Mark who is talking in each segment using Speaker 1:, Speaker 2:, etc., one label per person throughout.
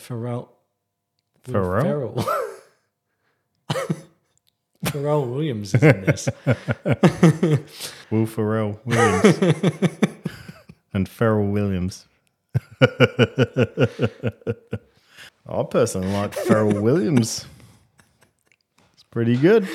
Speaker 1: Pharrell.
Speaker 2: Pharrell?
Speaker 1: Pharrell Williams is in this.
Speaker 2: Will Pharrell Williams. And Pharrell Williams. I personally like Pharrell Williams. It's pretty good.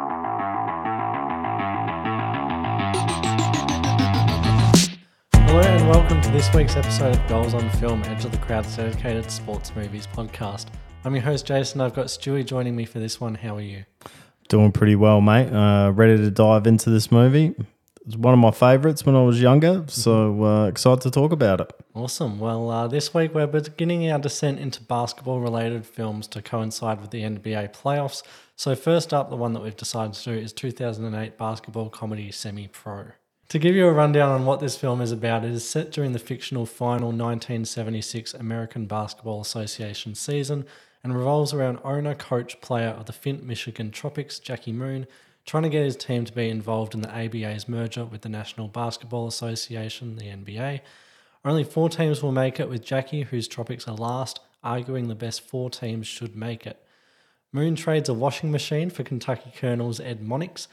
Speaker 1: Hello and welcome to this week's episode of Goals on Film, Edge of the Crowd's dedicated sports movies podcast. I'm your host Jason. I've got Stewie joining me for this one. How are you?
Speaker 2: Doing pretty well, mate. Ready to dive into this movie. It's one of my favourites when I was younger, so excited to talk about it.
Speaker 1: Awesome. Well, this week we're beginning our descent into basketball-related films to coincide with the NBA playoffs. So first up, the one that we've decided to do is 2008 basketball comedy Semi-Pro. To give you a rundown on what this film is about, it is set during the fictional final 1976 American Basketball Association season and revolves around owner, coach, player of the Flint, Michigan Tropics, Jackie Moon, trying to get his team to be involved in the ABA's merger with the National Basketball Association, the NBA. Only 4 teams will make it, with Jackie, whose Tropics are last, arguing the best 4 teams should make it. Moon trades a washing machine for Kentucky Colonel's Ed Monix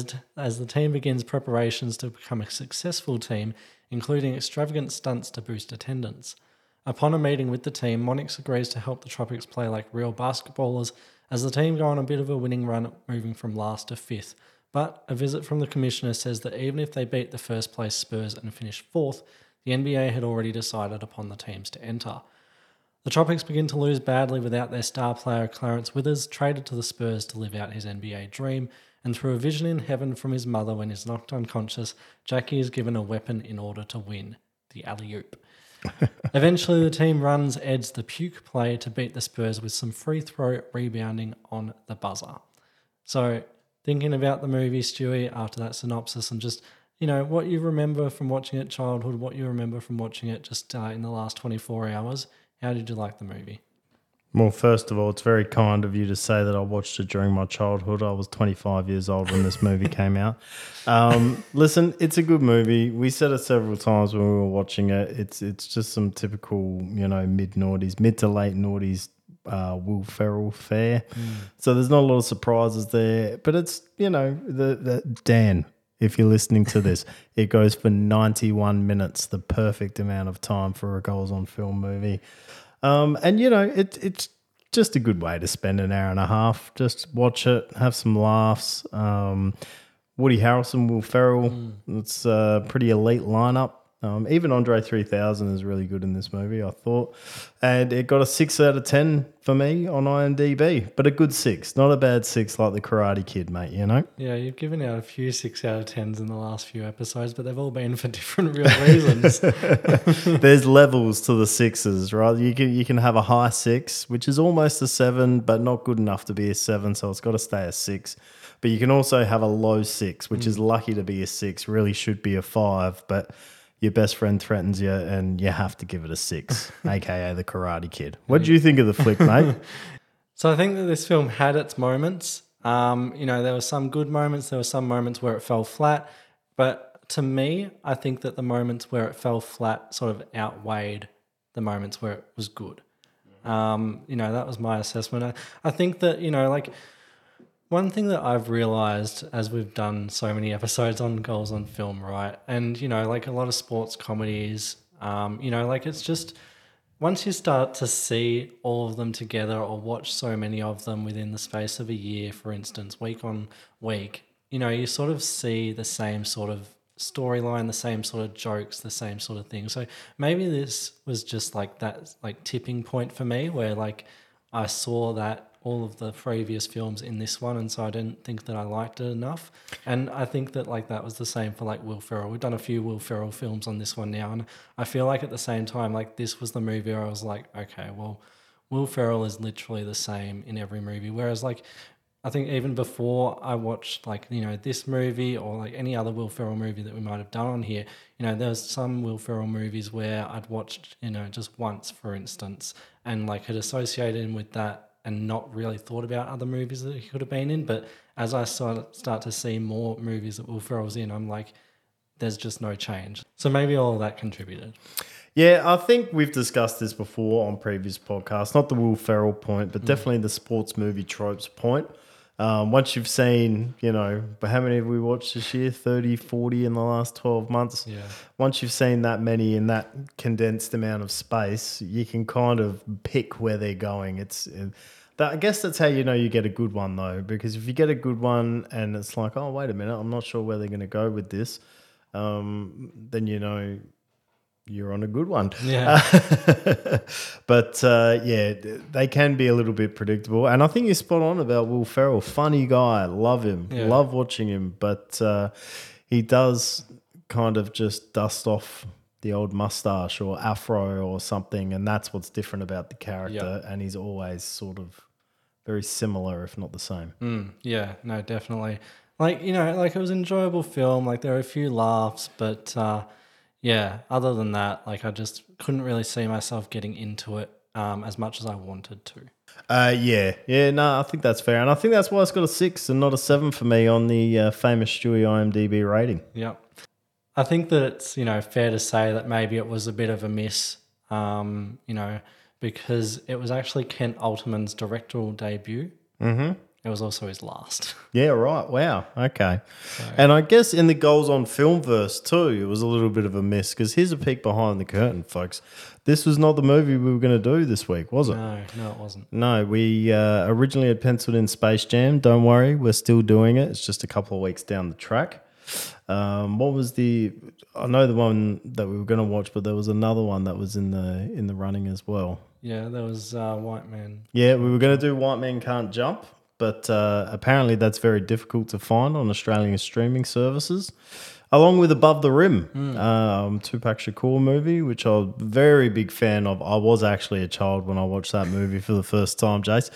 Speaker 1: as the team begins preparations to become a successful team, including extravagant stunts to boost attendance. Upon a meeting with the team, Monix agrees to help the Tropics play like real basketballers as the team go on a bit of a winning run, moving from last to 5th. But a visit from the commissioner says that even if they beat the first place Spurs and finish 4th, the NBA had already decided upon the teams to enter. The Tropics begin to lose badly without their star player Clarence Withers, traded to the Spurs to live out his NBA dream, and through a vision in heaven from his mother when he's knocked unconscious, Jackie is given a weapon in order to win, the alley-oop. Eventually, the team runs Ed's the puke play to beat the Spurs with some free throw rebounding on the buzzer. So, thinking about the movie, Stewie, after that synopsis and just, what you remember from watching it childhood, what you remember from watching it just in the last 24 hours, how did you like the movie?
Speaker 2: Well, first of all, it's very kind of you to say that I watched it during my childhood. I was 25 years old when this movie came out. Listen, it's a good movie. We said it several times when we were watching it. It's just some typical, mid to late noughties Will Ferrell fare. So there's not a lot of surprises there. But it's, the Dan, if you're listening to this, it goes for 91 minutes, the perfect amount of time for a Goals on Film movie. It's just a good way to spend an hour and a half. Just watch it, have some laughs. Woody Harrelson, Will Ferrell, it's a pretty elite lineup. Even Andre 3000 is really good in this movie, I thought. And it got a 6 out of 10 for me on IMDb, but a good 6, not a bad 6 like the Karate Kid, mate,
Speaker 1: Yeah, you've given out a few 6 out of 10s in the last few episodes, but they've all been for different real reasons.
Speaker 2: There's levels to the 6s, right? You can have a high 6, which is almost a 7, but not good enough to be a 7, so it's got to stay a 6. But you can also have a low 6, which is lucky to be a 6, really should be a 5, but your best friend threatens you and you have to give it a 6, aka the Karate Kid. What do you think of the flick, mate?
Speaker 1: So I think that this film had its moments. There were some good moments. There were some moments where it fell flat. But to me, I think that the moments where it fell flat sort of outweighed the moments where it was good. That was my assessment. I think that, one thing that I've realised as we've done so many episodes on Goals on Film, right? And, a lot of sports comedies, it's just once you start to see all of them together or watch so many of them within the space of a year, for instance, week on week, you sort of see the same sort of storyline, the same sort of jokes, the same sort of thing. So maybe this was just like that tipping point for me where I saw that all of the previous films in this one, and so I didn't think that I liked it enough. And I think that that was the same for Will Ferrell. We've done a few Will Ferrell films on this one now, and I feel like at the same time, this was the movie where I was like, okay, well, Will Ferrell is literally the same in every movie. Whereas I think even before I watched this movie or any other Will Ferrell movie that we might have done on here, there's some Will Ferrell movies where I'd watched, just once, for instance, and had associated him with that and not really thought about other movies that he could have been in. But as I start to see more movies that Will Ferrell's in, I'm like, there's just no change. So maybe all of that contributed.
Speaker 2: Yeah, I think we've discussed this before on previous podcasts. Not the Will Ferrell point, but definitely the sports movie tropes point. Once you've seen, but how many have we watched this year? 30, 40 in the last 12 months.
Speaker 1: Yeah.
Speaker 2: Once you've seen that many in that condensed amount of space, you can kind of pick where they're going. I guess that's how you get a good one, though, because if you get a good one and it's like, oh, wait a minute, I'm not sure where they're going to go with this, then you're on a good one.
Speaker 1: Yeah.
Speaker 2: But they can be a little bit predictable. And I think you're spot on about Will Ferrell. Funny guy. Love him.
Speaker 1: Yeah.
Speaker 2: Love watching him. But he does kind of just dust off the old mustache or afro or something. And that's what's different about the character.
Speaker 1: Yeah.
Speaker 2: And he's always sort of very similar, if not the same.
Speaker 1: Yeah, no, definitely. Like, it was an enjoyable film. Like, there were a few laughs, but yeah, other than that, like, I just couldn't really see myself getting into it as much as I wanted to.
Speaker 2: No, I think that's fair. And I think that's why it's got a 6 and not a 7 for me on the famous Stewie IMDb rating.
Speaker 1: Yep. I think that it's, fair to say that maybe it was a bit of a miss, because it was actually Kent Altman's directorial debut. Mm-hmm. It was also his last.
Speaker 2: Yeah, right. Wow. Okay. And I guess in the Goals on Filmverse too, it was a little bit of a miss because here's a peek behind the curtain, folks. This was not the movie we were going to do this week, was it?
Speaker 1: No, it wasn't.
Speaker 2: No, we originally had penciled in Space Jam. Don't worry, we're still doing it. It's just a couple of weeks down the track. What was I know the one that we were going to watch, but there was another one that was in the running as well.
Speaker 1: Yeah, there was White Man.
Speaker 2: Yeah, we were going to do White Man Can't Jump, but apparently that's very difficult to find on Australian streaming services. Along with Above the Rim, Tupac Shakur movie, which I'm a very big fan of. I was actually a child when I watched that movie for the first time, Jace.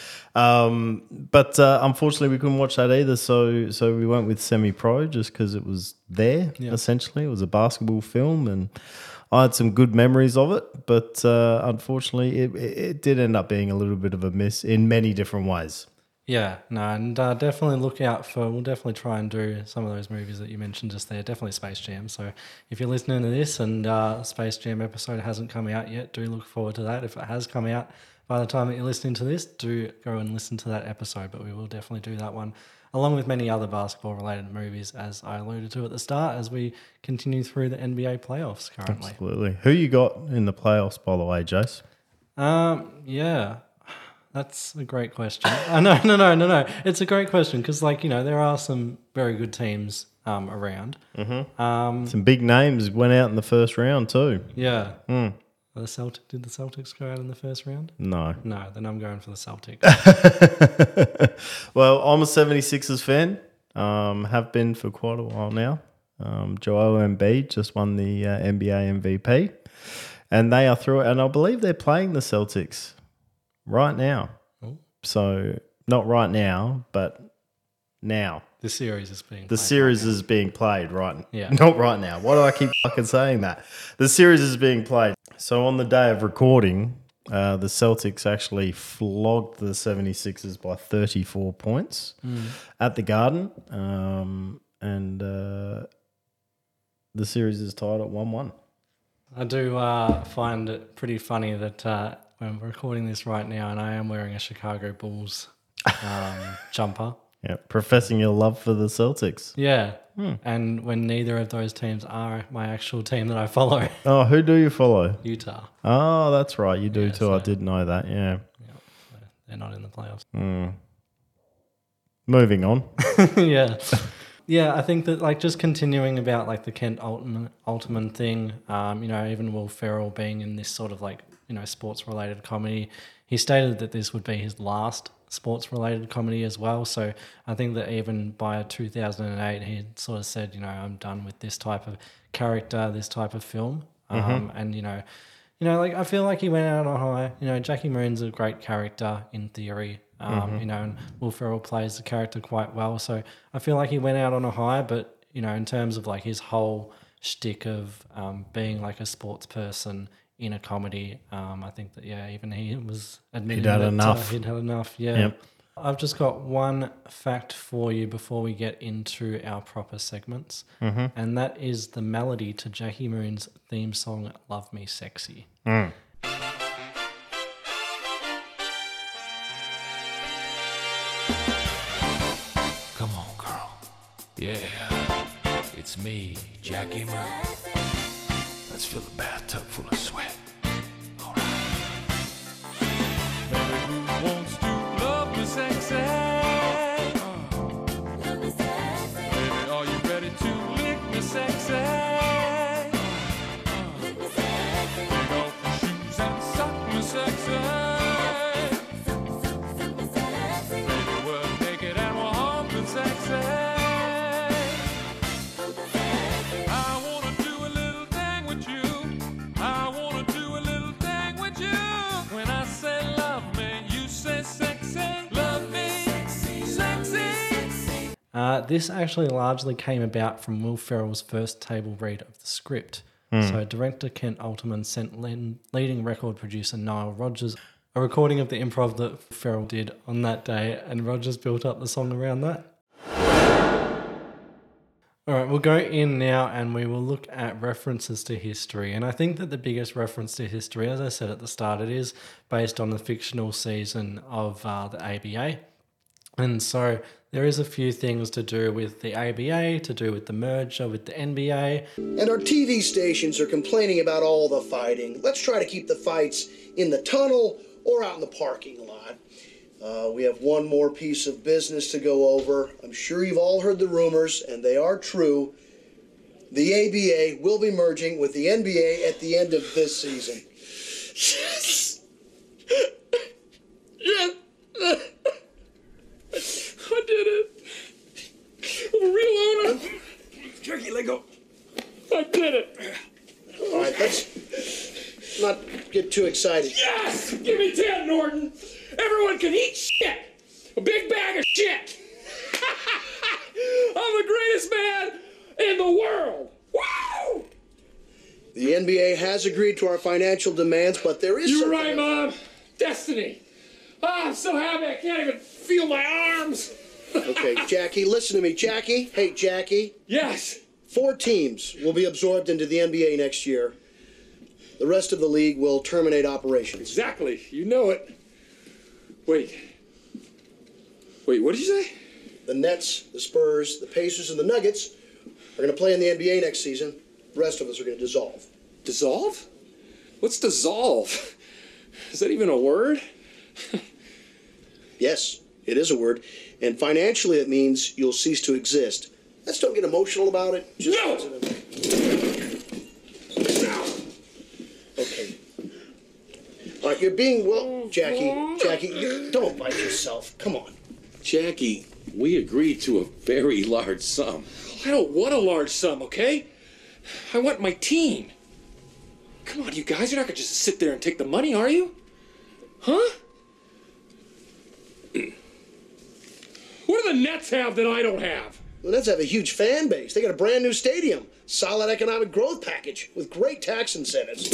Speaker 2: But unfortunately, we couldn't watch that either, so we went with Semi-Pro just because it was there, essentially. It was a basketball film, and I had some good memories of it. But unfortunately, it did end up being a little bit of a miss in many different ways.
Speaker 1: Yeah, no, and definitely look out we'll definitely try and do some of those movies that you mentioned just there, definitely Space Jam. So if you're listening to this and Space Jam episode hasn't come out yet, do look forward to that. If it has come out by the time that you're listening to this, do go and listen to that episode, but we will definitely do that one, along with many other basketball-related movies, as I alluded to at the start, as we continue through the NBA playoffs currently.
Speaker 2: Absolutely. Who you got in the playoffs, by the way, Jace?
Speaker 1: Yeah. That's a great question. No. It's a great question because, there are some very good teams around. Mm-hmm.
Speaker 2: Some big names went out in the first round too.
Speaker 1: Yeah. Did the Celtics go out in the first round?
Speaker 2: No.
Speaker 1: No, then I'm going for the Celtics.
Speaker 2: Well, I'm a 76ers fan. Have been for quite a while now. Joel Embiid just won the NBA MVP. And they are through it. And I believe they're playing the Celtics right now.
Speaker 1: Oh.
Speaker 2: So not right now, but now.
Speaker 1: The series is being played.
Speaker 2: The series is being played right.
Speaker 1: Yeah.
Speaker 2: Not right now. Why do I keep fucking saying that? The series is being played. So on the day of recording, the Celtics actually flogged the 76ers by 34 points at the Garden. And the series is tied at 1-1.
Speaker 1: I do find it pretty funny that when we're recording this right now, and I am wearing a Chicago Bulls jumper.
Speaker 2: Yeah, professing your love for the Celtics.
Speaker 1: Yeah, and when neither of those teams are my actual team that I follow.
Speaker 2: Oh, who do you follow?
Speaker 1: Utah.
Speaker 2: Oh, that's right. You do too.
Speaker 1: So,
Speaker 2: I did know that, yeah.
Speaker 1: They're not in the playoffs.
Speaker 2: Moving on.
Speaker 1: Yeah. Yeah, I think that just continuing about the Kent Altman thing, even Will Ferrell being in this sort of sports related comedy, he stated that this would be his last sports related comedy as well. So I think that even by 2008, he had sort of said, I'm done with this type of character, this type of film. And I feel like he went out on a high. Jackie Moon's a great character in theory. And Will Ferrell plays the character quite well. So I feel like he went out on a high, but, in terms of his whole shtick of being a sports person in a comedy, I think that, even he was admitting
Speaker 2: He'd had enough.
Speaker 1: He'd had enough, yeah.
Speaker 2: Yep.
Speaker 1: I've just got one fact for you before we get into our proper segments, and that is the melody to Jackie Moon's theme song, Love Me Sexy.
Speaker 3: Come on, girl. Yeah, it's me, Jackie Moon. Let's fill a bathtub full of sweat. All right. Baby, who wants to love me sexy? Baby, are you ready to lick me sexy? Take off your shoes and suck me sexy. Baby, we're naked and we're humping sexy. I wanna do a little thing with you. I wanna do a little thing with you. When I say love me, you say sexy. Love me, sexy.
Speaker 1: This actually largely came about from Will Ferrell's first table read of the script. So director Kent Alterman sent leading record producer Nile Rodgers a recording of the improv that Ferrell did on that day, and Rodgers built up the song around that. All right, we'll go in now and we will look at references to history. And I think that the biggest reference to history, as I said at the start, it is based on the fictional season of the ABA. And so there is a few things to do with the ABA, to do with the merger with the NBA.
Speaker 4: And our TV stations are complaining about all the fighting. Let's try to keep the fights in the tunnel or out in the parking lot. We have one more piece of business to go over. I'm sure you've all heard the rumors, and they are true. The ABA will be merging with the NBA at the end of this season. Yes! Yes! I did it. I'm a real owner. Jackie, let go. I did it. All right, let's not get too excited.
Speaker 5: Yes! Give me 10, Norton! Everyone can eat shit! A big bag of shit! I'm the greatest man in the world! Woo!
Speaker 4: The NBA has agreed to our financial demands, but there is
Speaker 5: You're
Speaker 4: something...
Speaker 5: right, Mom. Destiny. I'm so happy I can't even feel my arms.
Speaker 4: Okay, Jackie, listen to me. Jackie, hey, Jackie.
Speaker 5: Yes.
Speaker 4: 4 teams will be absorbed into the NBA next year. The rest of the league will terminate operations.
Speaker 5: Exactly. You know it. Wait, what did you say?
Speaker 4: The Nets, the Spurs, the Pacers, and the Nuggets are going to play in the NBA next season. The rest of us are going to dissolve.
Speaker 5: Dissolve? What's dissolve? Is that even a word?
Speaker 4: Yes, it is a word. And financially, it means you'll cease to exist. Let's don't get emotional about it. Just
Speaker 5: No!
Speaker 4: Okay. All right, you're being, well, Jackie, don't bite yourself. Come on.
Speaker 6: Jackie, we agreed to a very large sum.
Speaker 5: I don't want a large sum, okay? I want my team. Come on, you guys, you're not gonna just sit there and take the money, are you? Huh? What do the Nets have that I don't have?
Speaker 4: The Nets have a huge fan base. They got a brand new stadium, solid economic growth package with great tax incentives.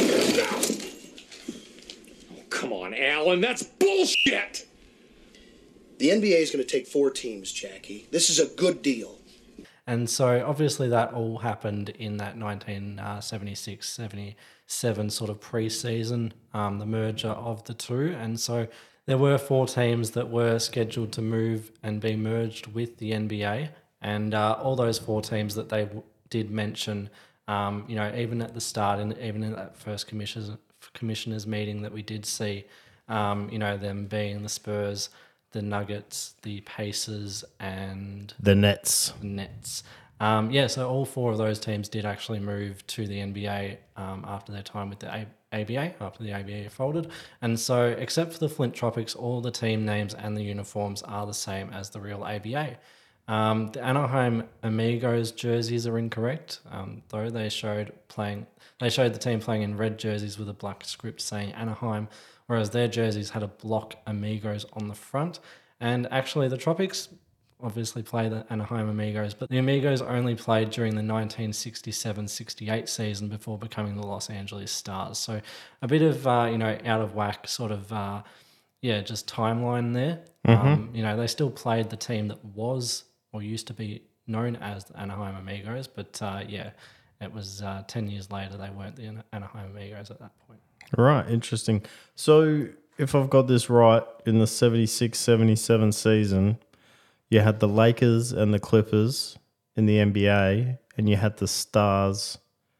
Speaker 5: Oh, come on, Alan, that's bullshit!
Speaker 4: The NBA is going to take 4 teams, Jackie. This is a good deal.
Speaker 1: And so obviously that all happened in that 1976-77 sort of pre-season, the merger of the two. And so there were 4 teams that were scheduled to move and be merged with the NBA. And all those 4 teams that they did mention, even at the start and even in that first commissioners meeting that we did see, them being the Spurs, the Nuggets, the Pacers, and
Speaker 2: The Nets.
Speaker 1: So all 4 of those teams did actually move to the NBA after their time with the ABA, after the ABA folded. And so, except for the Flint Tropics, all the team names and the uniforms are the same as the real ABA. The Anaheim Amigos jerseys are incorrect, though they showed the team playing in red jerseys with a black script saying Anaheim, whereas their jerseys had a block Amigos on the front. And actually the Tropics obviously play the Anaheim Amigos, but the Amigos only played during the 1967-68 season before becoming the Los Angeles Stars. So a bit of, out of whack sort of, just timeline there. They still played the team that was or used to be known as the Anaheim Amigos, but it was 10 years later they weren't the Anaheim Amigos at that point.
Speaker 2: Right, interesting. So if I've got this right, in the 76-77 season, you had the Lakers and the Clippers in the NBA, and you had the Stars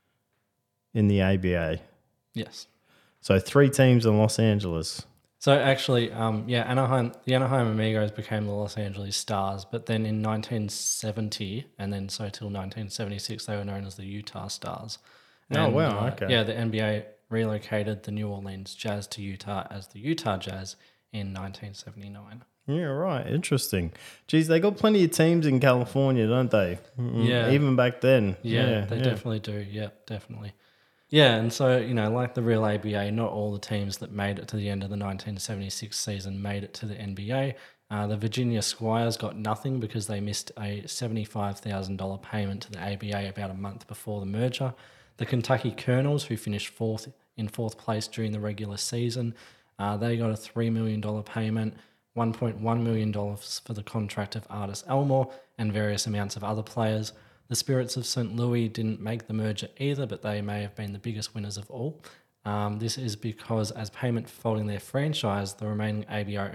Speaker 2: in the ABA.
Speaker 1: Yes.
Speaker 2: So 3 teams in Los Angeles.
Speaker 1: So actually, the Anaheim Amigos became the Los Angeles Stars, but then in 1970, and then so till 1976, they were known as the Utah Stars.
Speaker 2: Oh, wow, okay.
Speaker 1: Yeah, the NBA relocated the New Orleans Jazz to Utah as the Utah Jazz in 1979.
Speaker 2: Yeah, right. Interesting. Geez, they got plenty of teams in California, don't they?
Speaker 1: Yeah.
Speaker 2: Even back then.
Speaker 1: Yeah, they definitely do. Yeah, definitely. Yeah, and so, like the real ABA, not all the teams that made it to the end of the 1976 season made it to the NBA. The Virginia Squires got nothing because they missed a $75,000 payment to the ABA about a month before the merger. The Kentucky Colonels, who finished in fourth place during the regular season, they got a $3 million payment, $1.1 million for the contract of Artis Elmore, and various amounts of other players. The Spirits of St. Louis didn't make the merger either, but they may have been the biggest winners of all. This is because as payment for folding their franchise, the remaining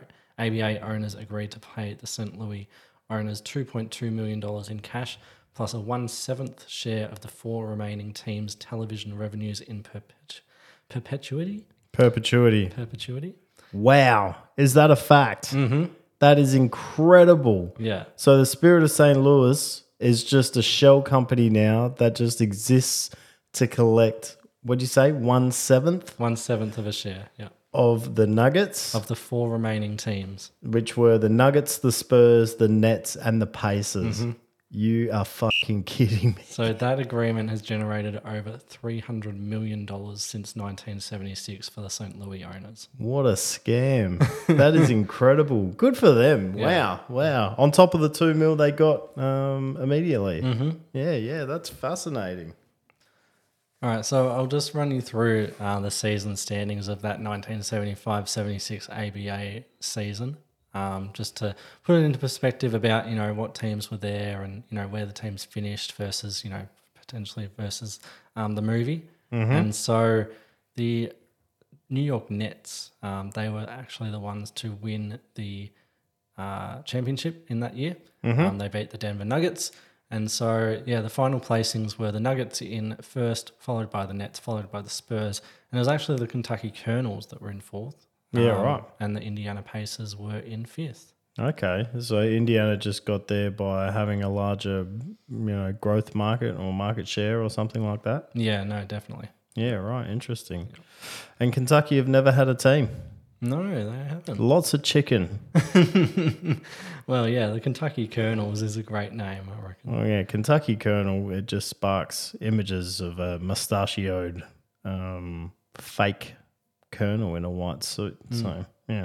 Speaker 1: ABA owners agreed to pay the St. Louis owners $2.2 million in cash, plus a 1/7 share of the 4 remaining teams' television revenues in perpetuity.
Speaker 2: Perpetuity. Wow. Is that a fact? Mm-hmm. That is incredible.
Speaker 1: Yeah.
Speaker 2: So the Spirit of St. Louis is just a shell company now that just exists to collect, what'd you say, 1/7?
Speaker 1: 1/7 of a share, yeah.
Speaker 2: Of the Nuggets?
Speaker 1: Of the 4 remaining teams.
Speaker 2: Which were the Nuggets, the Spurs, the Nets, and the Pacers. Mm-hmm. You are fucking kidding me.
Speaker 1: So that agreement has generated over $300 million since 1976 for the St. Louis owners.
Speaker 2: What a scam. That is incredible. Good for them. Yeah. Wow. On top of the $2 million they got immediately. Mm-hmm. Yeah, that's fascinating.
Speaker 1: All right, so I'll just run you through the season standings of that 1975-76 ABA season. Just to put it into perspective about, what teams were there and, where the teams finished versus, potentially versus the movie. Mm-hmm. And so the New York Nets, they were actually the ones to win the championship in that year. Mm-hmm. They beat the Denver Nuggets. And so, the final placings were the Nuggets in first, followed by the Nets, followed by the Spurs. And it was actually the Kentucky Colonels that were in fourth.
Speaker 2: Yeah, right.
Speaker 1: And the Indiana Pacers were in fifth.
Speaker 2: Okay, so Indiana just got there by having a larger, growth market or market share or something like that?
Speaker 1: Yeah, no, definitely.
Speaker 2: Yeah, right, interesting. Yeah. And Kentucky have never had a team?
Speaker 1: No, they haven't.
Speaker 2: Lots of chicken.
Speaker 1: Well, the Kentucky Colonels is a great name, I reckon.
Speaker 2: Oh, yeah, Kentucky Colonel, it just sparks images of a mustachioed fake colonel in a white suit. So, yeah.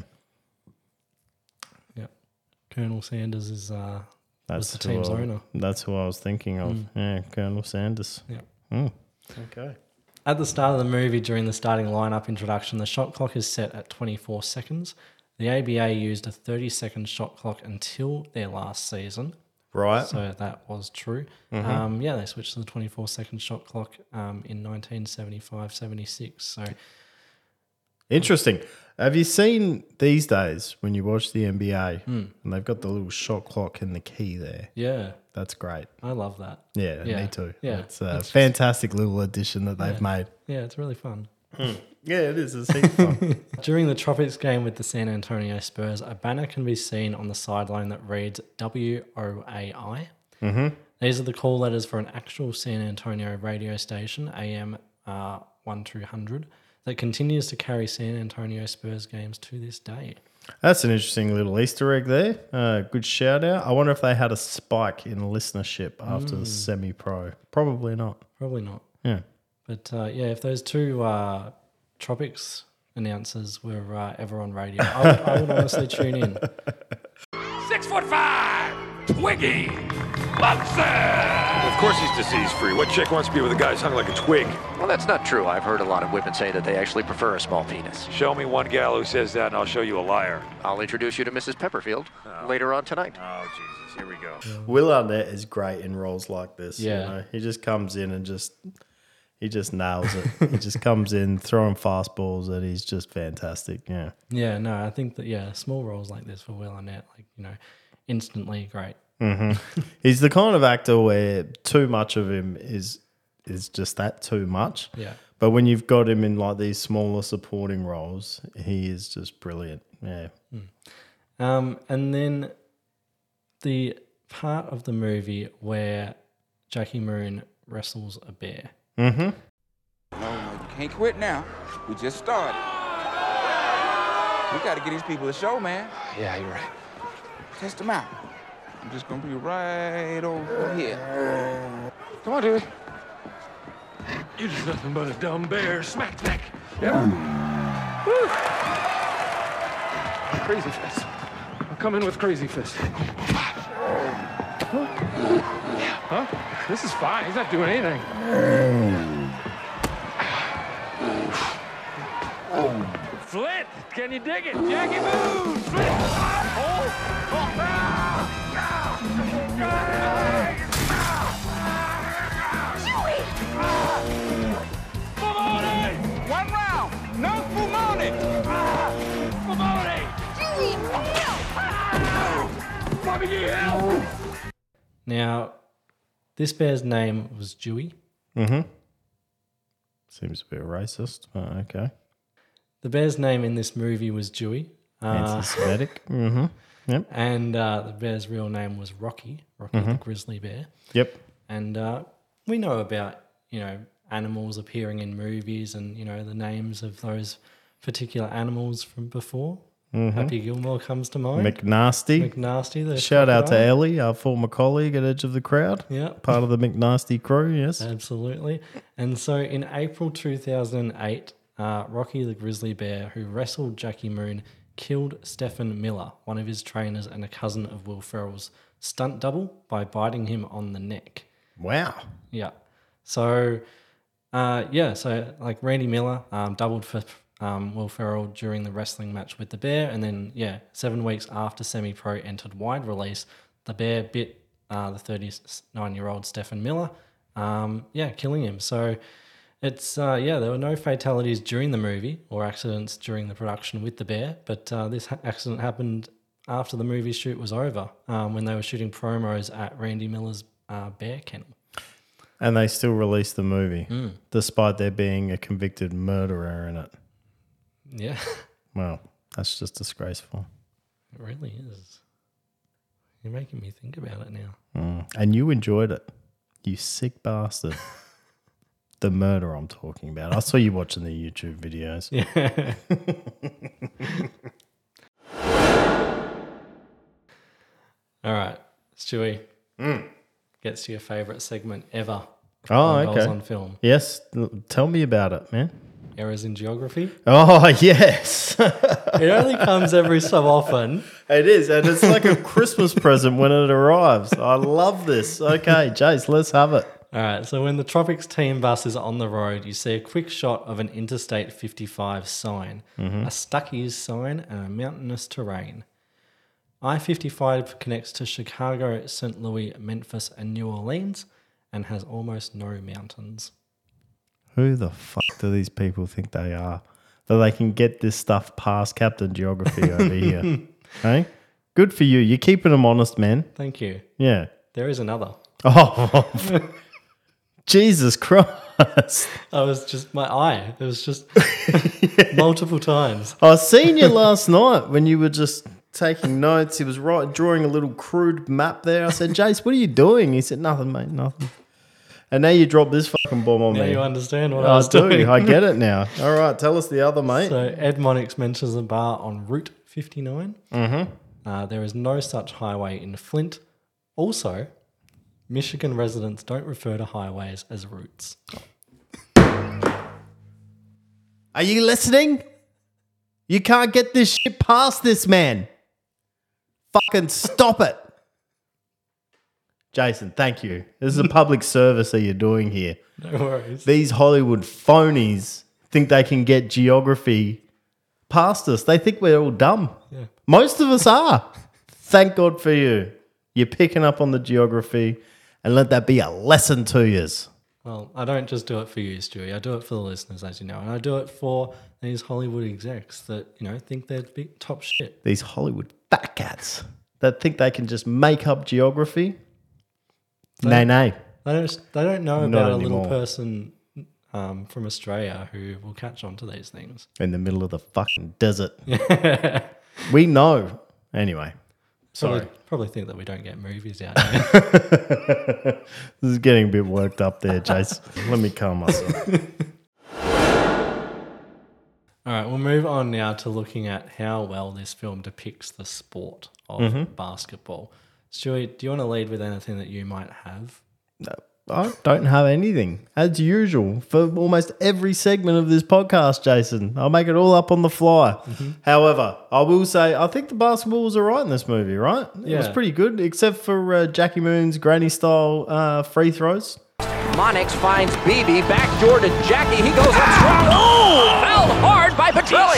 Speaker 1: Yep. Colonel Sanders is was the team's owner.
Speaker 2: That's who I was thinking of. Yeah, Colonel Sanders.
Speaker 1: Yeah.
Speaker 2: Okay.
Speaker 1: At the start of the movie, during the starting lineup introduction, the shot clock is set at 24 seconds. The ABA used a 30-second shot clock until their last season.
Speaker 2: Right.
Speaker 1: So that was true. Mm-hmm. They switched to the 24-second shot clock in 1975-76. So
Speaker 2: interesting. Have you seen these days when you watch the NBA and they've got the little shot clock and the key there?
Speaker 1: Yeah.
Speaker 2: That's great.
Speaker 1: I love that.
Speaker 2: Yeah, me too.
Speaker 1: Yeah.
Speaker 2: It's a fantastic little addition that they've made.
Speaker 1: Yeah, it's really fun.
Speaker 2: Yeah, it is. It's heaps fun.
Speaker 1: During the Tropics game with the San Antonio Spurs, a banner can be seen on the sideline that reads WOAI. Mm-hmm. These are the call letters for an actual San Antonio radio station, AM 1200, that continues to carry San Antonio Spurs games to this day.
Speaker 2: That's an interesting little Easter egg there. Good shout out. I wonder if they had a spike in listenership after the semi-pro. Probably not.
Speaker 1: Probably not.
Speaker 2: Yeah.
Speaker 1: But if those two Tropics announcers were ever on radio, I would honestly tune in.
Speaker 3: 6'5", Twiggy.
Speaker 7: Of course he's disease-free. What chick wants to be with a guy who's hung like a twig?
Speaker 8: Well, that's not true. I've heard a lot of women say that they actually prefer a small penis.
Speaker 7: Show me one gal who says that, and I'll show you a liar.
Speaker 8: I'll introduce you to Mrs. Pepperfield later on tonight.
Speaker 7: Oh, Jesus. Here we go.
Speaker 2: Will Arnett is great in roles like this.
Speaker 1: Yeah.
Speaker 2: You know? He just comes in and he just nails it. He just comes in throwing fastballs and he's just fantastic. Yeah.
Speaker 1: Yeah, no, I think that, small roles like this for Will Arnett, instantly great.
Speaker 2: He's the kind of actor where too much of him is just that too much.
Speaker 1: Yeah.
Speaker 2: But when you've got him in like these smaller supporting roles, he is just brilliant. Yeah.
Speaker 1: And then the part of the movie where Jackie Moon wrestles a bear.
Speaker 9: No, you can't quit now. We just started. We got to get these people a show, man.
Speaker 8: Yeah, you're right.
Speaker 9: Test them out. I'm just going to be right over here.
Speaker 5: Come on, dude. You're just nothing but a dumb bear. Smack, smack. Yeah. Woo. Crazy fist. I'll come in with crazy fist. Huh? This is fine. He's not doing anything. Flint, can you dig it? Jackie Moon, Flint.
Speaker 9: One round. No Fumoni.
Speaker 1: Now, this bear's name was Dewey.
Speaker 2: Seems a bit racist, but okay.
Speaker 1: The bear's name in this movie was Dewey.
Speaker 2: Anti-Semitic. Yep.
Speaker 1: And the bear's real name was Rocky the grizzly bear.
Speaker 2: Yep.
Speaker 1: And we know about, animals appearing in movies and, the names of those particular animals from before. Happy Gilmore comes to mind.
Speaker 2: McNasty.
Speaker 1: McNasty. The
Speaker 2: Shout out to
Speaker 1: crocodile.
Speaker 2: Ellie, our former colleague at Edge of the Crowd.
Speaker 1: Yeah.
Speaker 2: Part of the McNasty crew, yes.
Speaker 1: Absolutely. And so in April 2008, Rocky the grizzly bear, who wrestled Jackie Moon, killed Stephen Miller, one of his trainers and a cousin of Will Ferrell's stunt double, by biting him on the neck.
Speaker 2: Wow.
Speaker 1: Yeah. So, Randy Miller doubled for Will Ferrell during the wrestling match with the bear. And then, 7 weeks after Semi-Pro entered wide release, the bear bit the 39-year-old Stephen Miller, killing him. So it's, there were no fatalities during the movie or accidents during the production with the bear, but this accident happened after the movie shoot was over, when they were shooting promos at Randy Miller's bear kennel.
Speaker 2: And they still released the movie, despite there being a convicted murderer in it.
Speaker 1: Yeah,
Speaker 2: Well, that's just disgraceful.
Speaker 1: it really is. You're making me think about it now.
Speaker 2: And you enjoyed it, you sick bastard. The murder I'm talking about. I saw you watching the YouTube videos.
Speaker 1: Yeah. All right, Stewie. Gets to your favourite segment ever.
Speaker 2: Oh,
Speaker 1: on Goals
Speaker 2: okay.
Speaker 1: on Film.
Speaker 2: Yes, tell me about it, man.
Speaker 1: Errors in geography.
Speaker 2: Oh, yes.
Speaker 1: It only comes every so often.
Speaker 2: It is, and it's like a Christmas present when it arrives. I love this. Okay, Jace, let's have it.
Speaker 1: All right, so when the Tropics team bus is on the road, you see a quick shot of an Interstate 55 sign, a Stuckey's sign, and a mountainous terrain. I-55 connects to Chicago, St. Louis, Memphis, and New Orleans, and has almost no mountains.
Speaker 2: Who the fuck do these people think they are? That they can get this stuff past Captain Geography over here. Hey? Good for you. You're keeping them honest, man.
Speaker 1: Thank you.
Speaker 2: Yeah.
Speaker 1: There is another.
Speaker 2: Oh, Jesus Christ.
Speaker 1: I was just, my eye. It was just multiple times.
Speaker 2: I seen you last night when you were just taking notes. He was drawing a little crude map there. I said, Jace, what are you doing? He said, nothing, mate, nothing. And now you drop this fucking bomb on
Speaker 1: Now
Speaker 2: me.
Speaker 1: you understand what I was
Speaker 2: do.
Speaker 1: doing.
Speaker 2: I get it now. All right, tell us the other, mate.
Speaker 1: So Ed Monix mentions a bar on Route 59. There is no such highway in Flint. Also, Michigan residents don't refer to highways as routes.
Speaker 2: Are you listening? You can't get this shit past this man. Fucking stop it. Jason, thank you. This is a public service that you're doing here.
Speaker 1: No worries.
Speaker 2: These Hollywood phonies think they can get geography past us. They think we're all dumb.
Speaker 1: Yeah.
Speaker 2: Most of us are. Thank God for you. You're picking up on the geography, and let that be a lesson to yous.
Speaker 1: Well, I don't just do it for you, Stewie. I do it for the listeners, as you know. And I do it for these Hollywood execs that, think they're big top shit.
Speaker 2: These Hollywood fat cats that think they can just make up geography. Nay.
Speaker 1: They don't know
Speaker 2: Not
Speaker 1: about a
Speaker 2: anymore.
Speaker 1: little person from Australia who will catch on to these things.
Speaker 2: In the middle of the fucking desert. We know. Anyway. Sorry.
Speaker 1: Probably think that we don't get movies out here.
Speaker 2: This is getting a bit worked up there, Jace. Let me calm myself.
Speaker 1: All right, we'll move on now to looking at how well this film depicts the sport of basketball. Stewie, do you want to lead with anything that you might have?
Speaker 2: No, I don't have anything. As usual, for almost every segment of this podcast, Jason, I'll make it all up on the fly. However, I will say, I think the basketball was all right in this movie, right? It was
Speaker 1: Yeah.
Speaker 2: pretty good, except for Jackie Moon's granny-style free throws.
Speaker 8: Monix finds BB, backdoor to Jackie. He goes up strong. Oh! Fouled hard by Petrelli.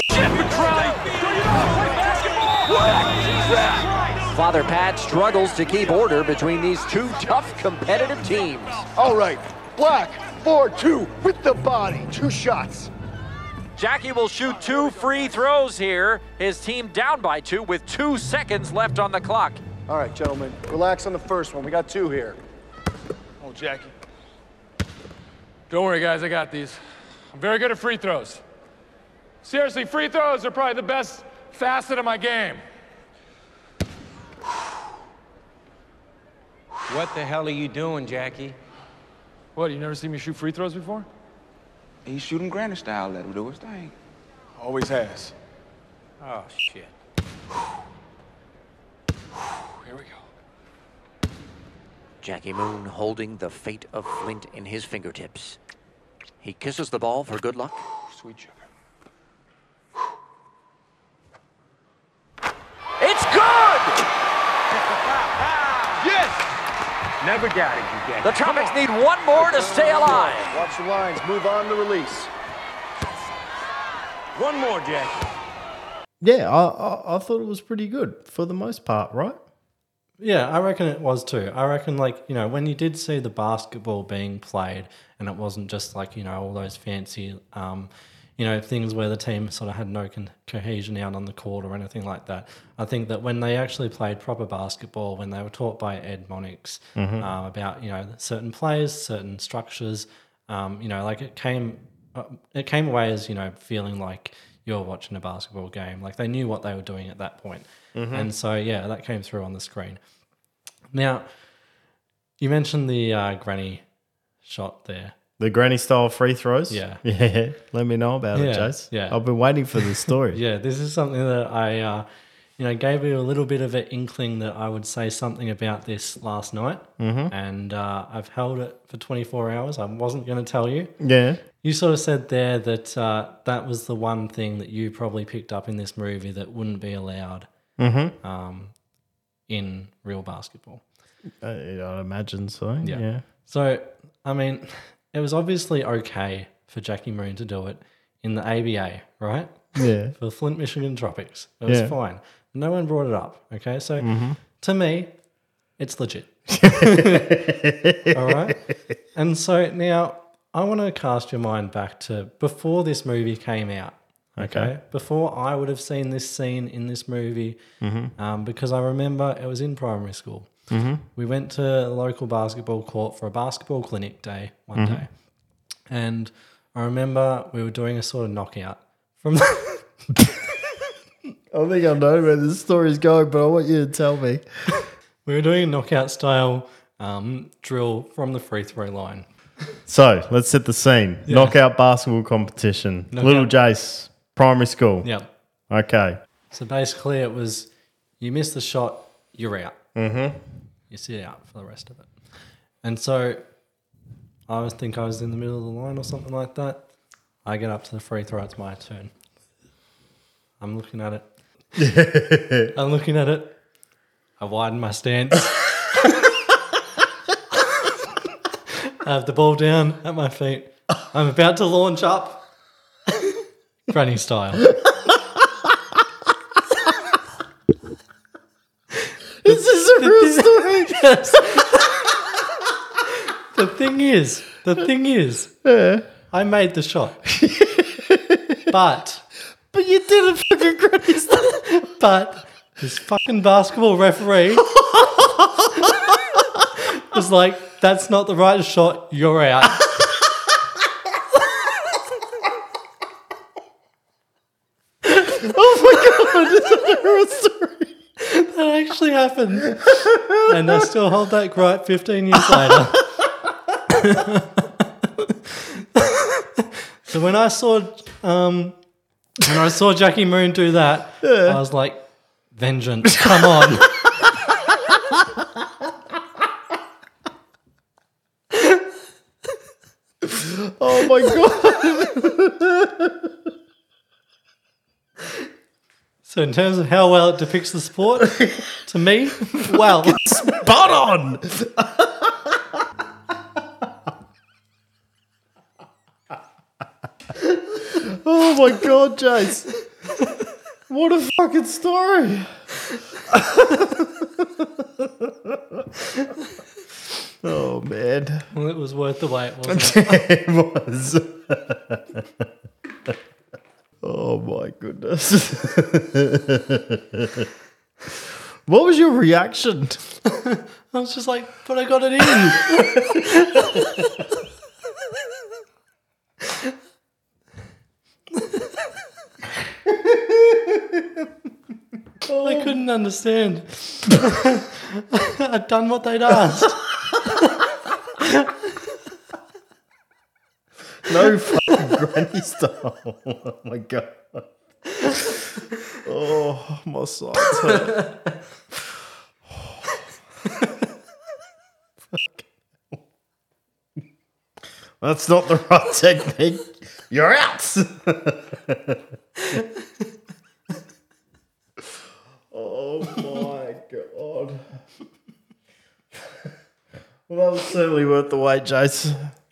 Speaker 8: Father Pat struggles to keep order between these two tough, competitive teams.
Speaker 10: All right, Black, 4-2 with the body. 2 shots.
Speaker 11: Jackie will shoot 2 free throws here. His team down by 2 with 2 seconds left on the clock.
Speaker 10: All right, gentlemen, relax on the first one. We got 2 here.
Speaker 5: Oh, Jackie. Don't worry, guys. I got these. I'm very good at free throws. Seriously, free throws are probably the best facet of my game.
Speaker 12: What the hell are you doing, Jackie?
Speaker 5: What, you never seen me shoot free throws before?
Speaker 9: He's shooting granny style. Let him do his thing.
Speaker 5: Always has.
Speaker 12: Oh, shit.
Speaker 5: Here we go.
Speaker 8: Jackie Moon holding the fate of Flint in his fingertips. He kisses the ball for good luck.
Speaker 5: Sweet sugar.
Speaker 8: It's good!
Speaker 10: Yes!
Speaker 12: Never doubted you, Jackie.
Speaker 8: The Tropics need one more to stay alive.
Speaker 10: Watch the lines. Move on to release.
Speaker 12: One more, Jackie.
Speaker 2: Yeah, I thought it was pretty good for the most part, right?
Speaker 1: Yeah, I reckon it was too. I reckon, when you did see the basketball being played and it wasn't just all those fancy, things where the team sort of had no cohesion out on the court or anything like that. I think that when they actually played proper basketball, when they were taught by Ed Monix about, certain plays, certain structures, it came away as, feeling like you're watching a basketball game. Like they knew what they were doing at that point. And so, yeah, that came through on the screen. Now, you mentioned the granny shot there.
Speaker 2: The granny style free throws?
Speaker 1: Yeah.
Speaker 2: Yeah. Let me know about it, Jace.
Speaker 1: Yeah.
Speaker 2: I've been waiting for this story.
Speaker 1: Yeah, this is something that I, gave you a little bit of an inkling that I would say something about this last night. And I've held it for 24 hours. I wasn't going to tell you.
Speaker 2: Yeah.
Speaker 1: You sort of said there that that was the one thing that you probably picked up in this movie that wouldn't be allowed in real basketball.
Speaker 2: I'd imagine so. Yeah.
Speaker 1: So, I mean, it was obviously okay for Jackie Moon to do it in the ABA, right?
Speaker 2: Yeah.
Speaker 1: For the Flint, Michigan Tropics. It was fine. No one brought it up, okay? So, to me, it's legit. All right? And so now I want to cast your mind back to before this movie came out, okay? Before I would have seen this scene in this movie, because I remember it was in primary school. We went to a local basketball court for a basketball clinic day one day. And I remember we were doing a sort of knockout from the
Speaker 2: I think I know where this story's going, but I want you to tell me.
Speaker 1: we were doing a knockout style drill from the free throw line.
Speaker 2: So let's set the scene.
Speaker 1: Yeah.
Speaker 2: Knockout basketball competition. Little Jace, primary school.
Speaker 1: Yep.
Speaker 2: Okay.
Speaker 1: So basically it was you miss the shot, you're out. You sit out for the rest of it. And so I think I was in the middle of the line or something like that. I get up to the free throw, it's my turn. I'm looking at it. I widen my stance. I have the ball down at my feet. I'm about to launch up. Granny style.
Speaker 2: Is this a real story?
Speaker 1: Yes. The thing is, I made the shot. But
Speaker 2: you didn't fucking granny style.
Speaker 1: But this fucking basketball referee was like, that's not the right shot, you're out.
Speaker 2: Oh my god, this is a real story.
Speaker 1: That actually happened. And I still hold that gripe 15 years later. So when I saw Jackie Moon do that, I was like, vengeance, come on.
Speaker 2: Oh my god.
Speaker 1: So in terms of how well it depicts the sport, to me, well.
Speaker 2: Spot on. Oh my god, Jace. What a fucking story. Oh man.
Speaker 1: Well, it was worth the wait, wasn't it?
Speaker 2: It was. Oh my goodness. What was your reaction?
Speaker 1: I was just like, but I got it in. I couldn't understand. I'd done what they'd asked.
Speaker 2: No fucking granny style. Oh my god. Oh, my sides hurt. That's not the right technique. You're out. Oh my god. Well, that was certainly worth the wait, Jace.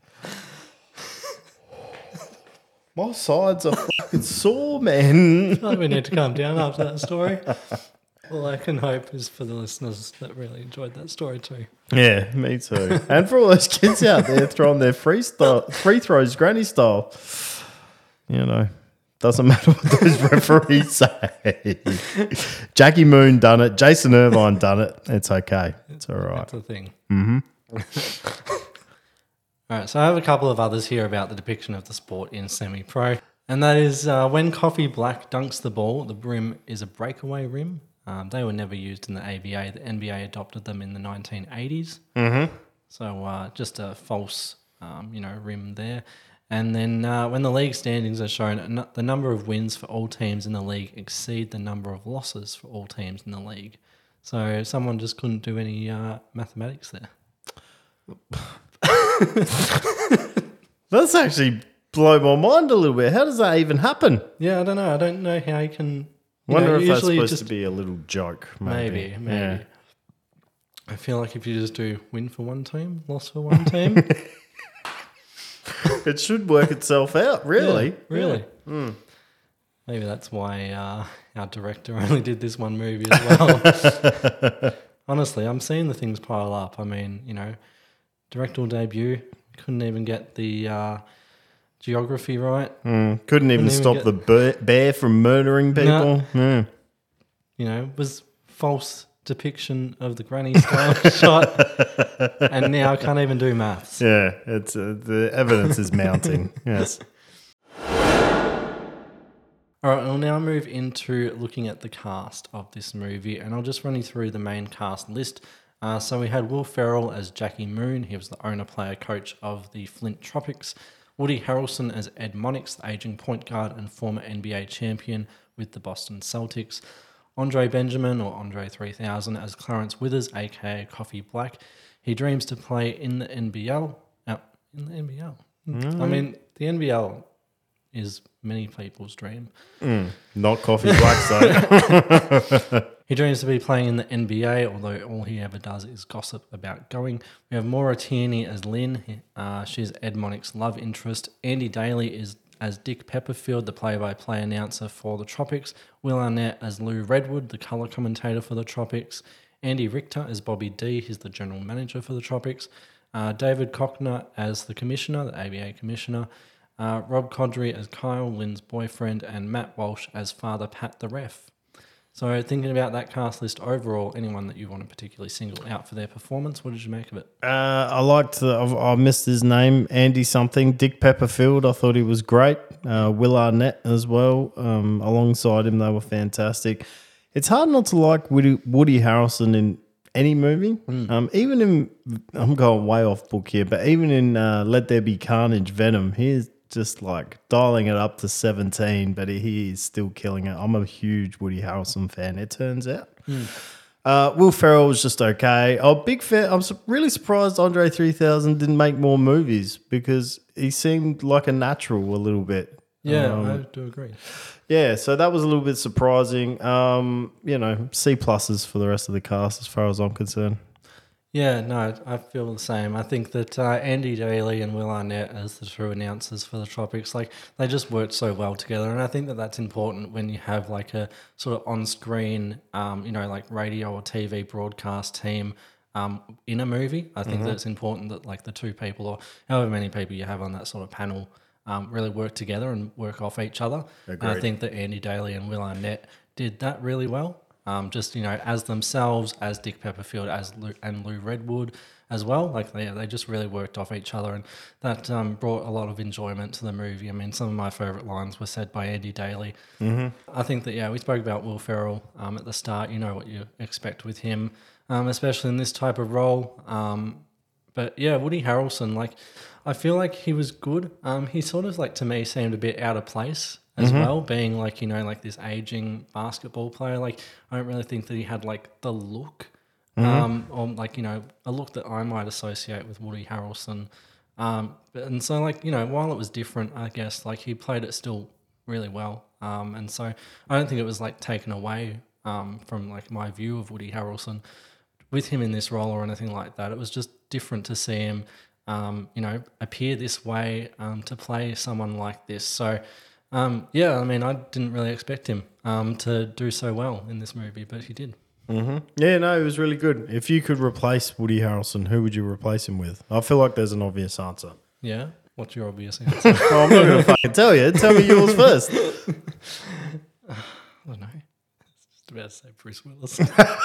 Speaker 2: My sides are fucking sore, man.
Speaker 1: I feel like we need to calm down after that story. All I can hope is for the listeners that really enjoyed that story too.
Speaker 2: Yeah, me too. And for all those kids out there throwing their free throws granny style. You know, doesn't matter what those referees say. Jackie Moon done it. Jason Irvine done it. It's okay. It's all right.
Speaker 1: That's the thing.
Speaker 2: Mm-hmm.
Speaker 1: All right, so I have a couple of others here about the depiction of the sport in semi-pro. And that is when Coffee Black dunks the ball, the rim is a breakaway rim. They were never used in the ABA. The NBA adopted them in the 1980s.
Speaker 2: Mm-hmm.
Speaker 1: So just a false, rim there. And then when the league standings are shown, the number of wins for all teams in the league exceed the number of losses for all teams in the league. So someone just couldn't do any mathematics there.
Speaker 2: That's actually blow my mind a little bit. How does that even happen?
Speaker 1: Yeah, I don't know. I don't know how you can...
Speaker 2: Wonder if that's supposed to be a little joke.
Speaker 1: Maybe.
Speaker 2: Yeah.
Speaker 1: I feel like if you just do win for one team, loss for one team...
Speaker 2: It should work itself out, really.
Speaker 1: Yeah, really.
Speaker 2: Yeah. Mm.
Speaker 1: Maybe that's why our director only did this one movie as well. Honestly, I'm seeing the things pile up. I mean, directorial debut, couldn't even get the geography right.
Speaker 2: Couldn't even stop the bear from murdering people.
Speaker 1: No. Was false depiction of the granny style shot, and now I can't even do maths.
Speaker 2: Yeah, it's the evidence is mounting. Yes.
Speaker 1: All right, I'll now move into looking at the cast of this movie, and I'll just run you through the main cast list. So we had Will Ferrell as Jackie Moon. He was the owner, player, coach of the Flint Tropics. Woody Harrelson as Ed Monix, the aging point guard and former NBA champion with the Boston Celtics. Andre Benjamin, or Andre 3000, as Clarence Withers, aka Coffee Black. He dreams to play in the NBL. I mean, the NBL is many people's dream.
Speaker 2: Not Coffee Black, though.
Speaker 1: He dreams to be playing in the NBA, although all he ever does is gossip about going. We have Maura Tierney as Lynn. She's Ed Monick's love interest. Andy Daly is as Dick Pepperfield, the play-by-play announcer for the Tropics. Will Arnett as Lou Redwood, the colour commentator for the Tropics. Andy Richter as Bobby D. He's the general manager for the Tropics. David Cockner as the commissioner, the ABA commissioner. Rob Codry as Kyle, Lynn's boyfriend. And Matt Walsh as Father Pat, the ref. So thinking about that cast list overall, anyone that you want to particularly single out for their performance, what did you make of it?
Speaker 2: I missed his name, Andy something, Dick Pepperfield. I thought he was great. Will Arnett as well. Alongside him, they were fantastic. It's hard not to like Woody Harrelson in any movie. Even in, I'm going way off book here, but even in Let There Be Carnage, Venom, he's just like dialing it up to 17, but he is still killing it. I'm a huge Woody Harrelson fan, it turns out. Will Ferrell was just okay. Big fan. I'm really surprised Andre 3000 didn't make more movies because he seemed like a natural a little bit.
Speaker 1: Yeah, I do agree.
Speaker 2: Yeah, so that was a little bit surprising. C pluses for the rest of the cast as far as I'm concerned.
Speaker 1: Yeah, no, I feel the same. I think that Andy Daly and Will Arnett as the true announcers for the Tropics, like they just worked so well together, and I think that that's important when you have like a sort of on-screen, like radio or TV broadcast team in a movie. I think that it's important that like the two people or however many people you have on that sort of panel really work together and work off each other. And I think that Andy Daly and Will Arnett did that really well. As themselves, as Dick Pepperfield, and Lou Redwood as well. Like they just really worked off each other, and that brought a lot of enjoyment to the movie. I mean, some of my favourite lines were said by Andy Daly. I think that, we spoke about Will Ferrell at the start. You know what you expect with him, especially in this type of role. But yeah, Woody Harrelson, like I feel like he was good. He sort of like to me seemed a bit out of place as well, being like, like this aging basketball player. Like I don't really think that he had like the look, or like, a look that I might associate with Woody Harrelson. And so like, while it was different, I guess like he played it still really well. And so I don't think it was like taken away from like my view of Woody Harrelson with him in this role or anything like that. It was just different to see him, appear this way, to play someone like this. So, I didn't really expect him to do so well in this movie, but he did.
Speaker 2: Yeah, no, it was really good. If you could replace Woody Harrelson, who would you replace him with? I feel like there's an obvious answer.
Speaker 1: Yeah? What's your obvious answer?
Speaker 2: Oh, I'm not going to fucking tell you. Tell me yours first.
Speaker 1: I don't know. Just about to say Bruce Willis.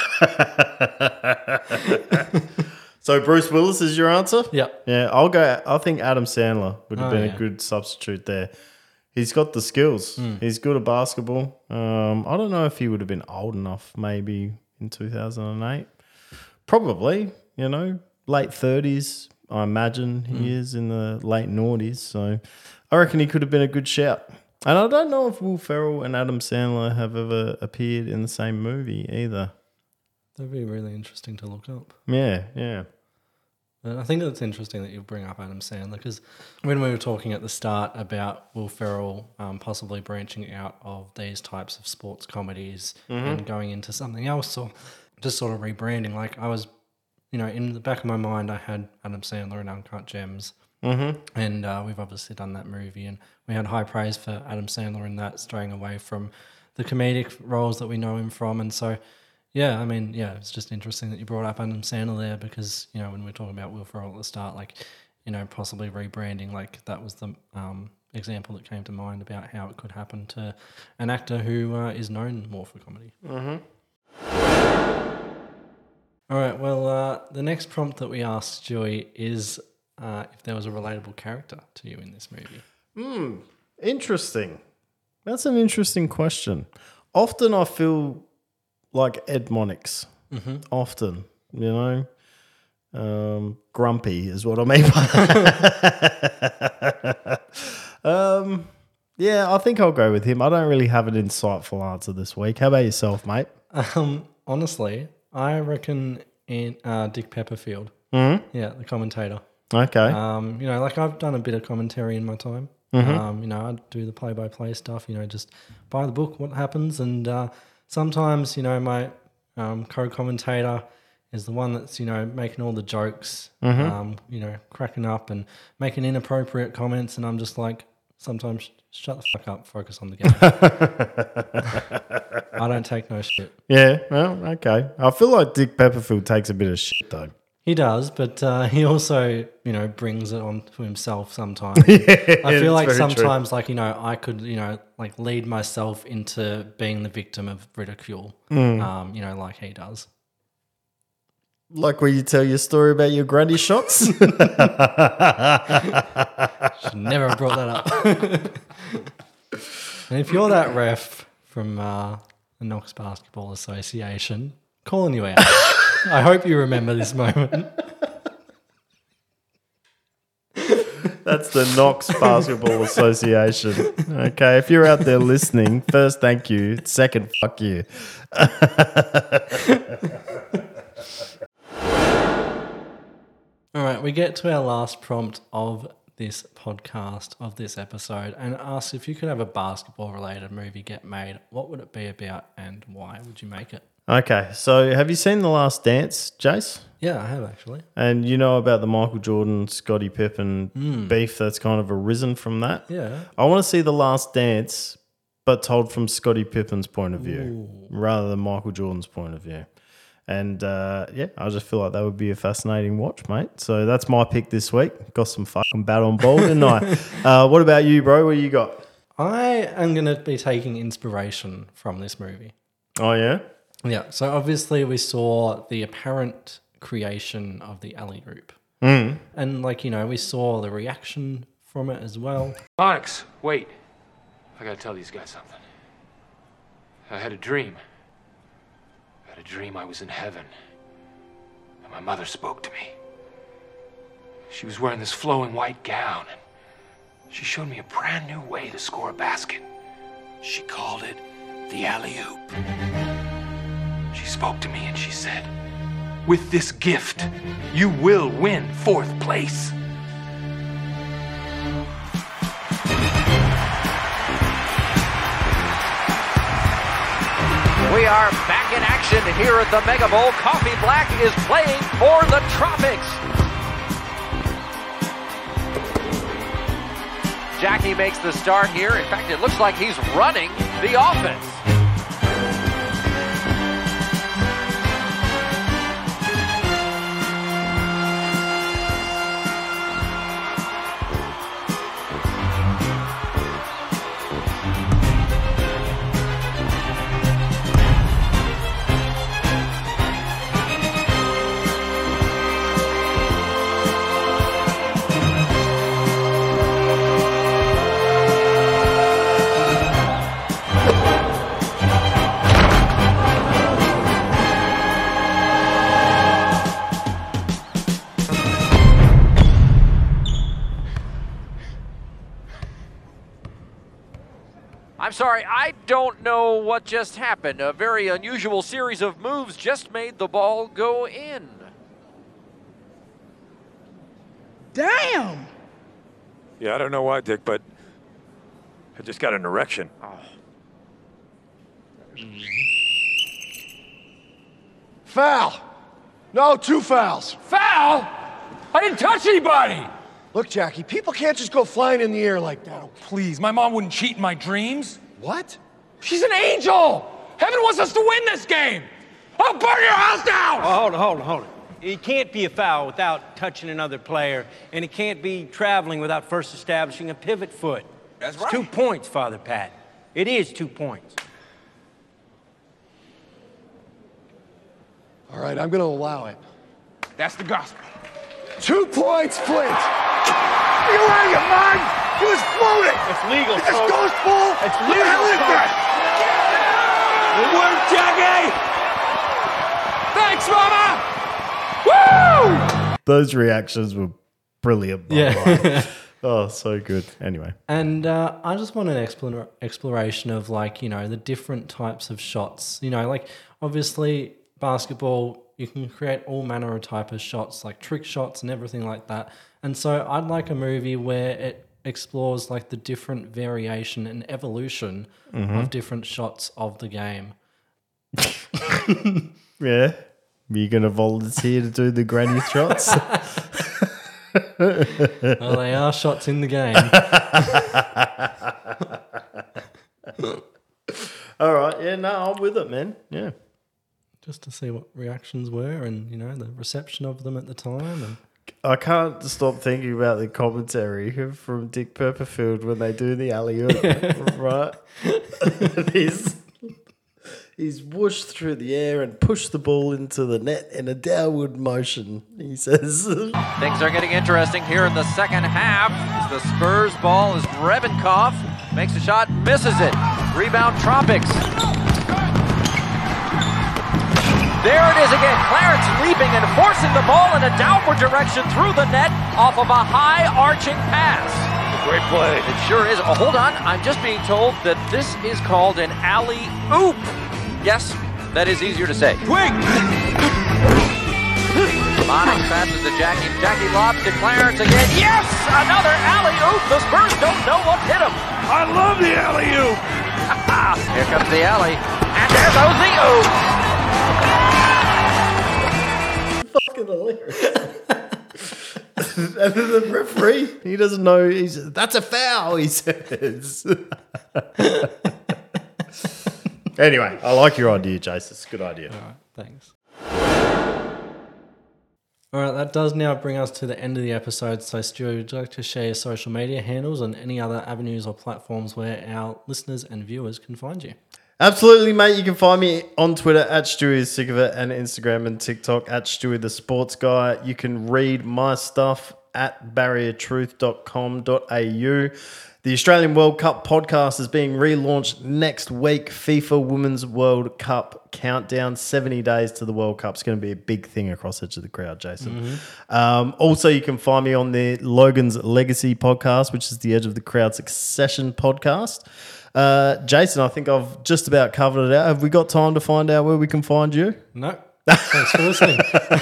Speaker 2: So Bruce Willis is your answer?
Speaker 1: Yeah.
Speaker 2: Yeah, I think Adam Sandler would have been a good substitute there. He's got the skills. He's good at basketball. I don't know if he would have been old enough maybe in 2008. Probably, late 30s, I imagine he is in the late noughties. So I reckon he could have been a good shout. And I don't know if Will Ferrell and Adam Sandler have ever appeared in the same movie either.
Speaker 1: That'd be really interesting to look up.
Speaker 2: Yeah, yeah.
Speaker 1: And I think it's interesting that you bring up Adam Sandler because when we were talking at the start about Will Ferrell possibly branching out of these types of sports comedies and going into something else or just sort of rebranding, like I was, in the back of my mind I had Adam Sandler in Uncut Gems and we've obviously done that movie and we had high praise for Adam Sandler in that, straying away from the comedic roles that we know him from. And so yeah, it's just interesting that you brought up Adam Sandler there because, when we were talking about Will Ferrell at the start, like, possibly rebranding, like that was the example that came to mind about how it could happen to an actor who is known more for comedy. All right, well, the next prompt that we asked Joey is if there was a relatable character to you in this movie.
Speaker 2: Interesting. That's an interesting question. Often I feel like Ed Monick's. Often, grumpy is what I mean by that. Yeah, I think I'll go with him. I don't really have an insightful answer this week. How about yourself, mate?
Speaker 1: Honestly, I reckon Dick Pepperfield. Yeah, the commentator.
Speaker 2: Okay.
Speaker 1: I've done a bit of commentary in my time. I do the play-by-play stuff, just by the book what happens. And sometimes, my co-commentator, is the one that's, making all the jokes, cracking up and making inappropriate comments. And I'm just like, sometimes shut the fuck up, focus on the game. I don't take no shit.
Speaker 2: Yeah, well, okay. I feel like Dick Pepperfield takes a bit of shit, though.
Speaker 1: He does, but he also, brings it on to himself sometimes. I feel like sometimes, true. I could, lead myself into being the victim of ridicule, like he does.
Speaker 2: Like where you tell your story about your granny shots?
Speaker 1: Should never have brought that up. And if you're that ref from the Knox Basketball Association, calling you out. I hope you remember this moment.
Speaker 2: That's the Knox Basketball Association. Okay, if you're out there listening, first, thank you. Second, fuck you.
Speaker 1: All right, we get to our last prompt of this podcast, of this episode, and ask if you could have a basketball-related movie get made, what would it be about and why would you make it?
Speaker 2: Okay, so have you seen The Last Dance, Jace?
Speaker 1: Yeah, I have actually.
Speaker 2: And you know about the Michael Jordan, Scottie Pippen beef that's kind of arisen from that?
Speaker 1: Yeah.
Speaker 2: I want to see The Last Dance, but told from Scottie Pippen's point of view rather than Michael Jordan's point of view. And I just feel like that would be a fascinating watch, mate. So that's my pick this week. Got some fucking bat on ball, didn't I? What about you, bro? What you got?
Speaker 1: I am going to be taking inspiration from this movie.
Speaker 2: Oh, yeah?
Speaker 1: Yeah, so obviously we saw the apparent creation of the alley oop. And we saw the reaction from it as well.
Speaker 5: Onyx, wait. I gotta tell these guys something. I had a dream. I had a dream I was in heaven. And my mother spoke to me. She was wearing this flowing white gown. And she showed me a brand new way to score a basket. She called it the alley-oop. She spoke to me and she said, with this gift, you will win 4th place.
Speaker 11: We are back in action here at the Mega Bowl. Coffee Black is playing for the Tropics. Jackie makes the start here. In fact, it looks like he's running the offense. I'm sorry, I don't know what just happened. A very unusual series of moves just made the ball go in.
Speaker 10: Damn!
Speaker 7: Yeah, I don't know why, Dick, but I just got an erection.
Speaker 10: Foul! No, 2 fouls.
Speaker 5: Foul? I didn't touch anybody!
Speaker 10: Look, Jackie, people can't just go flying in the air like that.
Speaker 5: Oh, please, my mom wouldn't cheat in my dreams.
Speaker 10: What?
Speaker 5: She's an angel! Heaven wants us to win this game! I'll burn your house down!
Speaker 12: Oh, hold on. It can't be a foul without touching another player, and it can't be traveling without first establishing a pivot foot.
Speaker 9: That's
Speaker 12: It's
Speaker 9: right.
Speaker 12: 2 points, Father Pat. It is 2 points.
Speaker 10: All right, I'm going to allow it.
Speaker 9: That's the gospel.
Speaker 10: 2 points, Flint. Are you out of your mind? He was floating.
Speaker 12: It's legal,
Speaker 10: This
Speaker 12: Coach.
Speaker 10: goes full.
Speaker 12: It's
Speaker 10: What the
Speaker 12: legal,
Speaker 10: hell is
Speaker 12: Coach.
Speaker 10: that?
Speaker 12: Good work, Jackie!
Speaker 5: Thanks, Mama! Woo!
Speaker 2: Those reactions were brilliant, by the way.
Speaker 1: Yeah.
Speaker 2: Oh, so good. Anyway.
Speaker 1: And I just want an exploration of, the different types of shots. Obviously, basketball, you can create all manner of type of shots, like trick shots and everything like that. And so I'd like a movie where it explores, the different variation and evolution of different shots of the game.
Speaker 2: Yeah. You going to volunteer to do the granny shots?
Speaker 1: Well, they are shots in the game.
Speaker 2: All right. Yeah, no, I'm with it, man. Yeah.
Speaker 1: Just to see what reactions were and, the reception of them at the time. And
Speaker 2: I can't stop thinking about the commentary from Dick Pepperfield when they do the alley-oop, right? He's whooshed through the air and pushed the ball into the net in a downward motion, he says.
Speaker 11: Things are getting interesting here in the second half. The Spurs ball is Rebenkoff. Makes a shot, misses it. Rebound Tropics. There it is again. Clarence leaping and forcing the ball in a downward direction through the net off of a high arching pass.
Speaker 7: Great play.
Speaker 11: It sure is. Oh, hold on. I'm just being told that this is called an alley-oop. Yes, that is easier to say.
Speaker 7: Twig!
Speaker 11: Bonning passes to Jackie. Jackie lobs to Clarence again. Yes! Another alley-oop. The Spurs don't know what hit him.
Speaker 7: I love the alley-oop.
Speaker 11: Here comes the alley. And there goes the oop.
Speaker 2: Fucking hilarious. And then the referee, he doesn't know. That's a foul, he says. Anyway, I like your idea, Jason. It's a good idea.
Speaker 1: all right, thanks. All right, that does now bring us to the end of the episode. So, Stuart, would you like to share your social media handles and any other avenues or platforms where our listeners and viewers can find you?
Speaker 2: Absolutely, mate. You can find me on Twitter at Stewie is Sick of It and Instagram and TikTok at Stewie the Sports Guy. You can read my stuff at barriertruth.com.au. The Australian World Cup podcast is being relaunched next week. FIFA Women's World Cup countdown, 70 days to the World Cup. It's going to be a big thing across Edge of the Crowd, Jason. Also, you can find me on the Logan's Legacy podcast, which is the Edge of the Crowd Succession podcast. Jason, I think I've just about covered it out. Have we got time to find out where we can find you?
Speaker 1: No. Thanks for listening.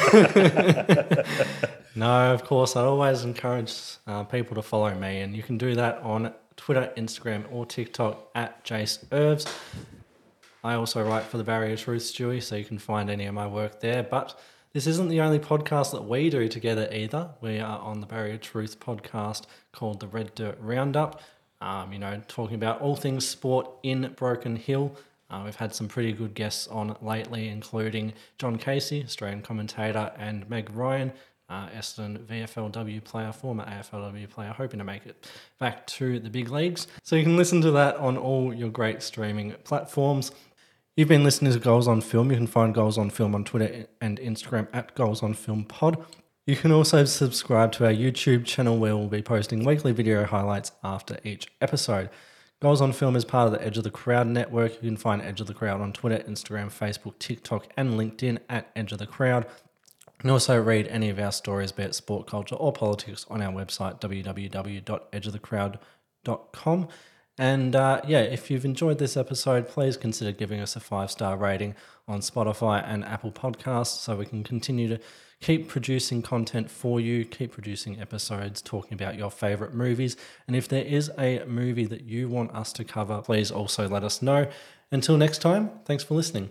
Speaker 1: No, of course, I always encourage people to follow me, and you can do that on Twitter, Instagram, or TikTok at Jace Irvs. I also write for the Barrier Truth, Stewie, so you can find any of my work there. But this isn't the only podcast that we do together either. We are on the Barrier Truth podcast called the Red Dirt Roundup, talking about all things sport in Broken Hill. We've had some pretty good guests on lately, including John Casey, Australian commentator, and Meg Ryan, Essendon VFLW player, former AFLW player, hoping to make it back to the big leagues. So you can listen to that on all your great streaming platforms. You've been listening to Goals on Film. You can find Goals on Film on Twitter and Instagram at Goals on Film Pod. You can also subscribe to our YouTube channel where we'll be posting weekly video highlights after each episode. Goals on Film is part of the Edge of the Crowd network. You can find Edge of the Crowd on Twitter, Instagram, Facebook, TikTok, and LinkedIn at Edge of the Crowd. You can also read any of our stories, be it sport, culture, or politics, on our website, www.edgeofthecrowd.com. And if you've enjoyed this episode, please consider giving us a 5-star rating on Spotify and Apple Podcasts so we can continue to keep producing content for you, keep producing episodes talking about your favourite movies. And if there is a movie that you want us to cover, please also let us know. Until next time, thanks for listening.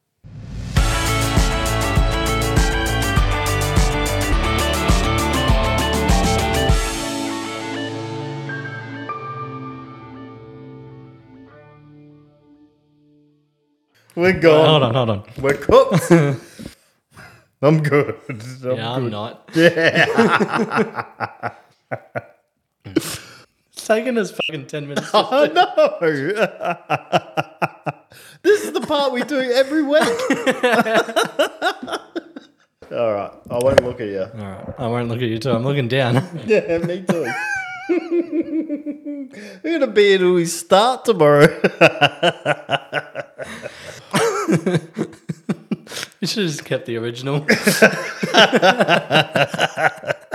Speaker 2: We're gone.
Speaker 1: Hold on.
Speaker 2: We're cooked. I'm good.
Speaker 1: I'm not.
Speaker 2: Yeah.
Speaker 1: It's taken us fucking 10 minutes.
Speaker 2: Oh, no. This is the part we do every week. All right. I won't look at you.
Speaker 1: All right. I won't look at you too. I'm looking down.
Speaker 2: Yeah, me too. We're going to be until we start tomorrow.
Speaker 1: You should have just kept the original.